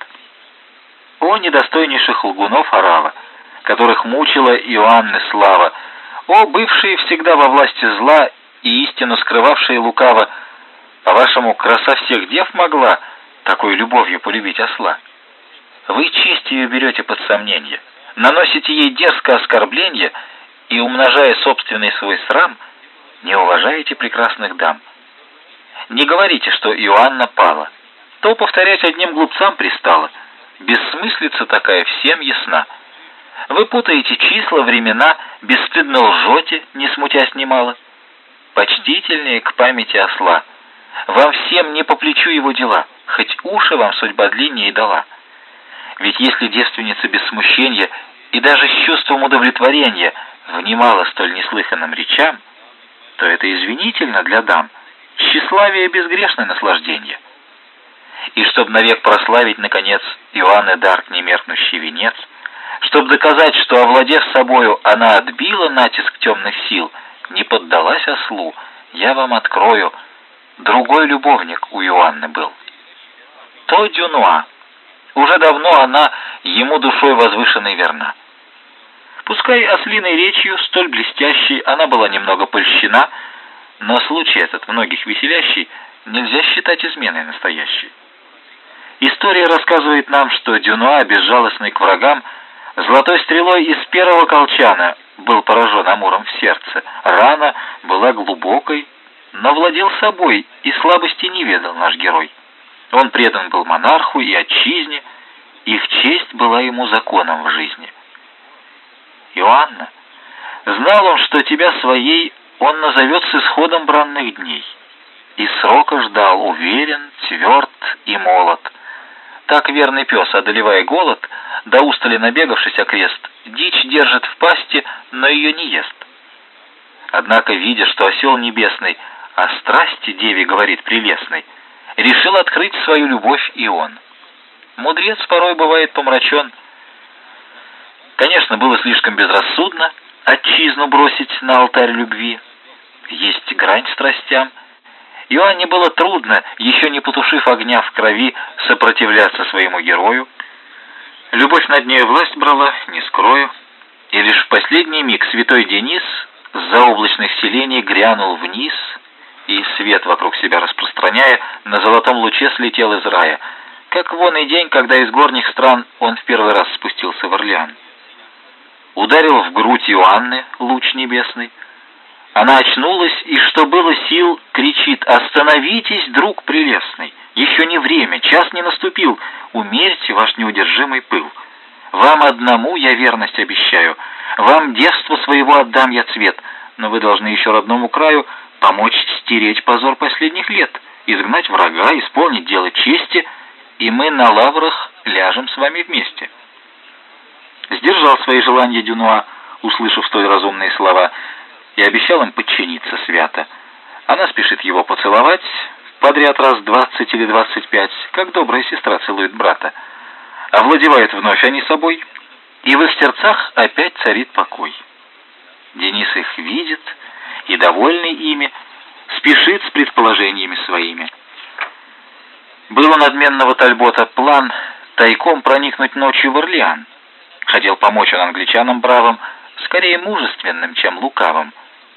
О недостойнейших лгунов орава, которых мучила Иоанны слава, о бывшие всегда во власти зла и истину скрывавшие лукаво, по-вашему, краса всех дев могла такой любовью полюбить осла? Вы честь ее берете под сомнение, наносите ей дерзкое оскорбление и, умножая собственный свой срам, не уважаете прекрасных дам. Не говорите, что Иоанна пала, то повторять одним глупцам пристало. Бессмыслица такая всем ясна. Вы путаете числа, времена, бесстыдно лжете, не смутясь немало. Почтительнее к памяти осла. Вам всем не по плечу его дела, хоть уши вам судьба длиннее дала. Ведь если девственница без смущения и даже с чувством удовлетворения внимала столь неслыханным речам, то это извинительно для дам, тщеславие безгрешное наслаждение. И чтоб навек прославить, наконец, Иоанны Дарк немеркнущий венец, чтоб доказать, что, овладев собою, она отбила натиск темных сил, не поддалась ослу, я вам открою, другой любовник у Иоанны был. То Дюнуа. Уже давно она ему душой возвышенной верна. Пускай ослиной речью, столь блестящей, она была немного польщена, но случай этот, многих веселящий, нельзя считать изменой настоящей. История рассказывает нам, что Дюнуа, безжалостный к врагам, золотой стрелой из первого колчана был поражен Амуром в сердце. Рана была глубокой, но владел собой, и слабости не ведал наш герой. Он предан был монарху и отчизне, их честь была ему законом в жизни. Иоанна, знал он, что тебя своей он назовет с исходом бранных дней, и срока ждал, уверен, тверд и молод. Так верный пес, одолевая голод, до устали набегавшись окрест, дичь держит в пасти, но ее не ест. Однако, видя, что осел небесный о страсти деве говорит прелестной, решил открыть свою любовь и он. Мудрец порой бывает помрачен. Конечно, было слишком безрассудно отчизну бросить на алтарь любви. Есть грань страстям. Иоанне было трудно, еще не потушив огня в крови, сопротивляться своему герою. Любовь над нею власть брала, не скрою. И лишь в последний миг святой Денис с заоблачных селений грянул вниз, и свет вокруг себя распространяя, на золотом луче слетел из рая, как вон и день, когда из горних стран он в первый раз спустился в Орлеан. Ударил в грудь Иоанны луч небесный. Она очнулась, и, что было сил, кричит: «Остановитесь, друг прелестный! Еще не время, час не наступил, умерьте ваш неудержимый пыл. Вам одному я верность обещаю, вам девство своего отдам я цвет, но вы должны еще родному краю помочь стереть позор последних лет, изгнать врага, исполнить дело чести, и мы на лаврах ляжем с вами вместе». Сдержал свои желания Дюнуа, услышав столь разумные слова, и обещал им подчиниться свято. Она спешит его поцеловать, подряд раз двадцать или двадцать пять, как добрая сестра целует брата. Овладевают вновь они собой, и в их сердцах опять царит покой. Денис их видит, и, довольный ими, спешит с предположениями своими. Был у надменного Тальбота план тайком проникнуть ночью в Орлеан. Хотел помочь он англичанам бравым, скорее мужественным, чем лукавым.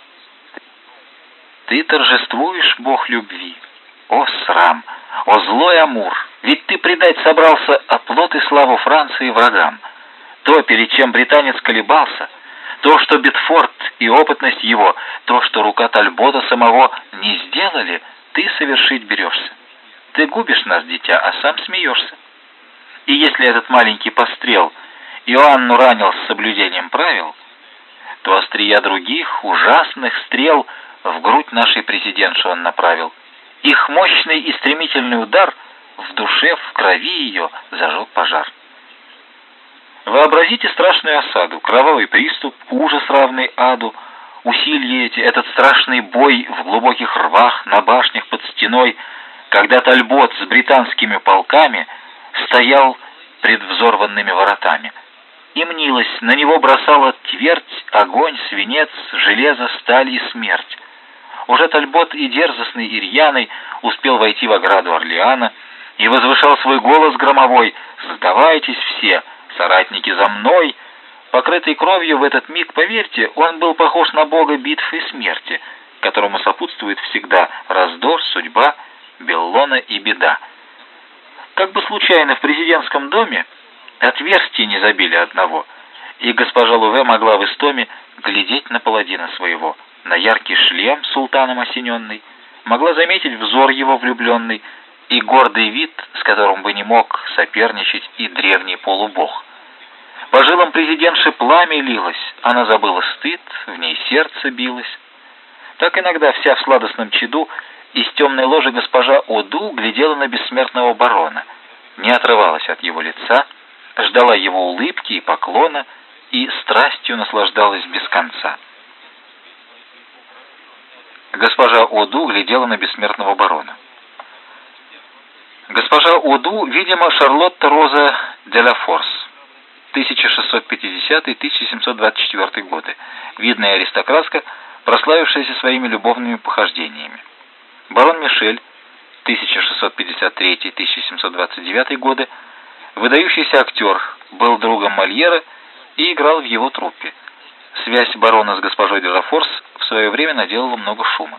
Ты торжествуешь, Бог любви, о срам, о злой Амур, ведь ты предать собрался оплот и славу Франции врагам. То, перед чем британец колебался, то, что Бетфорд и опытность его, то, что рука Тальбота самого не сделали, ты совершить берешься. Ты губишь нас, дитя, а сам смеешься. И если этот маленький пострел Иоанну ранил с соблюдением правил, то острия других ужасных стрел в грудь нашей президентши он направил. Их мощный и стремительный удар в душе, в крови ее зажег пожар. Вообразите страшную осаду, кровавый приступ, ужас равный аду, усилие эти, этот страшный бой в глубоких рвах, на башнях под стеной, когда Тальбот с британскими полками стоял пред взорванными воротами. И мнилось, на него бросала твердь, огонь, свинец, железо, сталь и смерть. Уже Тальбот и дерзостный, и рьяный успел войти в ограду Орлеана и возвышал свой голос громовой: «Сдавайтесь все, соратники, за мной!» Покрытый кровью в этот миг, поверьте, он был похож на бога битвы и смерти, которому сопутствует всегда раздор, судьба, Беллона и беда. Как бы случайно в президентском доме отверстия не забили одного, и госпожа Луве могла в истоме глядеть на паладина своего, на яркий шлем султаном осененный, могла заметить взор его влюбленный и гордый вид, с которым бы не мог соперничать и древний полубог. По жилам президентши пламя лилось, она забыла стыд, в ней сердце билось. Так иногда вся в сладостном чаду из темной ложи госпожа Оду глядела на бессмертного барона, не отрывалась от его лица, ждала его улыбки и поклона и страстью наслаждалась без конца. Госпожа Оду глядела на бессмертного барона. Госпожа Оду, видимо, Шарлотта Роза де ла Форс, тысяча шестьсот пятидесятый — тысяча семьсот двадцать четвёртый годы, видная аристократка, прославившаяся своими любовными похождениями. Барон Мишель, тысяча шестьсот пятьдесят третий — тысяча семьсот двадцать девятый годы, выдающийся актер, был другом Мольера и играл в его труппе. Связь барона с госпожой де ла Форс в свое время наделала много шума.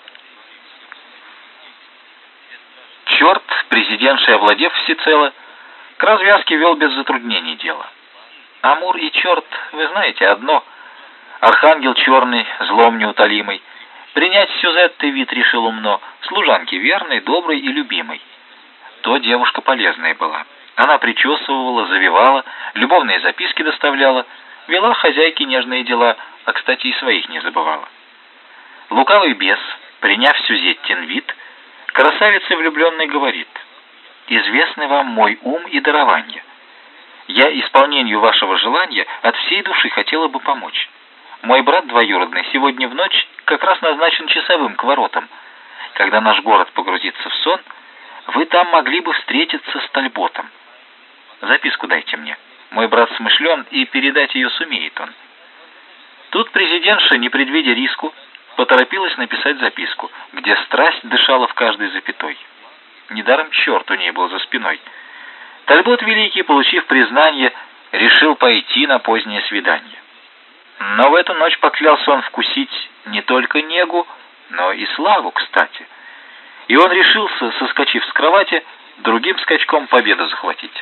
Черт, президентшей овладев всецело, к развязке вел без затруднений дело. Амур и черт, вы знаете, одно. Архангел черный, злом неутолимый, принять Сюзетты вид решил умно, служанки верной, доброй и любимой. То девушка полезная была. Она причесывала, завивала, любовные записки доставляла, вела хозяйке нежные дела, а, кстати, и своих не забывала. Лукавый бес, приняв Сюзеттин вид, красавице влюбленной говорит: «Известны вам мой ум и дарование. Я исполнению вашего желания от всей души хотела бы помочь. Мой брат двоюродный сегодня в ночь как раз назначен часовым к воротам. Когда наш город погрузится в сон, вы там могли бы встретиться с Тальботом. Записку дайте мне. Мой брат смышлен, и передать ее сумеет он». Тут президентша, не предвидя риску, поторопилась написать записку, где страсть дышала в каждой запятой. Недаром черт у ней был за спиной. Тальбот Великий, получив признание, решил пойти на позднее свидание. Но в эту ночь поклялся он вкусить не только негу, но и славу, кстати. И он решился, соскочив с кровати, другим скачком победу захватить.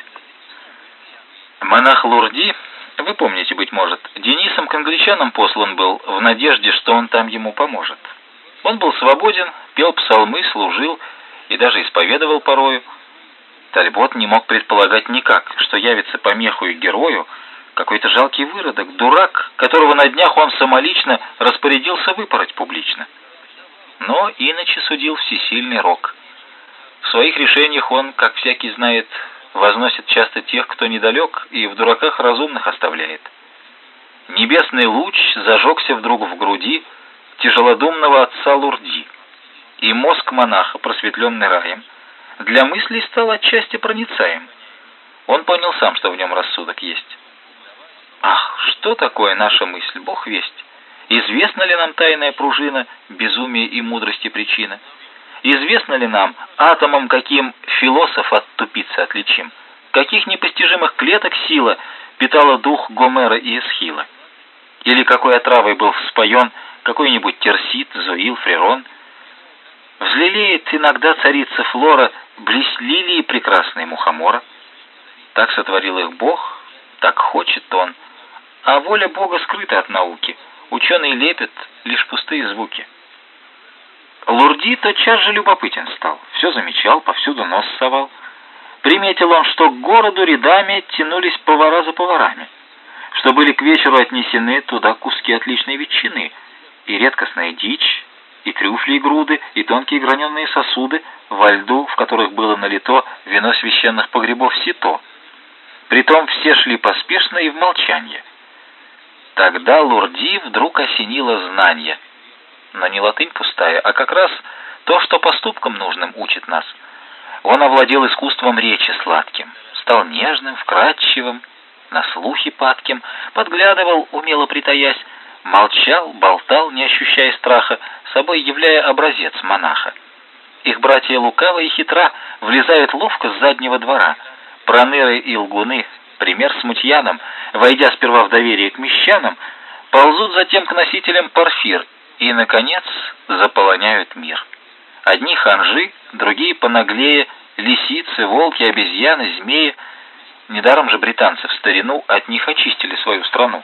Монах Лурди, вы помните, быть может, Денисом к англичанам послан был в надежде, что он там ему поможет. Он был свободен, пел псалмы, служил и даже исповедовал порою. Тальбот не мог предполагать никак, что явится помеху и герою какой-то жалкий выродок, дурак, которого на днях он самолично распорядился выпороть публично. Но иначе судил всесильный Рок. В своих решениях он, как всякий знает, возносит часто тех, кто недалек, и в дураках разумных оставляет. Небесный луч зажегся вдруг в груди тяжелодумного отца Лурди, и мозг монаха, просветленный раем, для мыслей стал отчасти проницаем. Он понял сам, что в нем рассудок есть. Ах, что такое наша мысль, Бог весть! Известна ли нам тайная пружина, безумие и мудрости причина? Известно ли нам, атомом каким философ от тупицы отличим? Каких непостижимых клеток сила питала дух Гомера и Эсхила? Или какой отравой был вспоен какой-нибудь Терсит, Зоил, Фрерон? Взлелеет иногда царица Флора близ лилии прекрасной Мухомора. Так сотворил их Бог, так хочет Он, а воля Бога скрыта от науки, ученый лепит лишь пустые звуки. Лурди тотчас же любопытен стал, все замечал, повсюду нос совал. Приметил он, что к городу рядами тянулись повара за поварами, что были к вечеру отнесены туда куски отличной ветчины, и редкостная дичь, и трюфли и груды, и тонкие граненые сосуды во льду, в которых было налито вино священных погребов сито. Притом все шли поспешно и в молчанье. Тогда Лурди вдруг осенило знание, но не латынь пустая, а как раз то, что поступкам нужным учит нас. Он овладел искусством речи сладким, стал нежным, вкрадчивым, на слухи падким, подглядывал, умело притаясь, молчал, болтал, не ощущая страха, собой являя образец монаха. Их братья лукаво и хитра влезают ловко с заднего двора. Проныры и лгуны, пример смутьянам, войдя сперва в доверие к мещанам, ползут затем к носителям парфир и, наконец, заполоняют мир. Одни ханжи, другие понаглее, лисицы, волки, обезьяны, змеи. Недаром же британцы в старину от них очистили свою страну.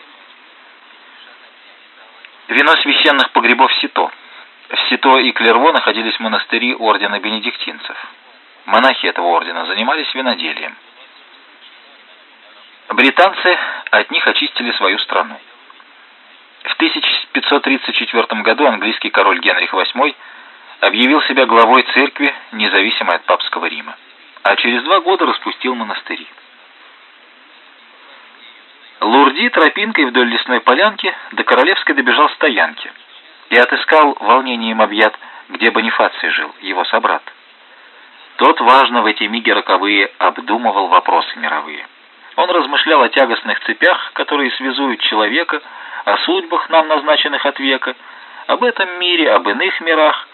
Вино священных погребов сито. В Сито и Клерво находились монастыри ордена бенедиктинцев. Монахи этого ордена занимались виноделием. Британцы от них очистили свою страну. В тысяча пятьсот тридцать четвёртом году английский король Генрих восьмой объявил себя главой церкви, независимой от папского Рима, а через два года распустил монастыри. Лурди тропинкой вдоль лесной полянки до Королевской добежал стоянки и отыскал волнением объят, где Бонифаций жил, его собрат. Тот важно в эти миги роковые обдумывал вопросы мировые. Он размышлял о тягостных цепях, которые связуют человека, о судьбах, нам назначенных от века, об этом мире, об иных мирах,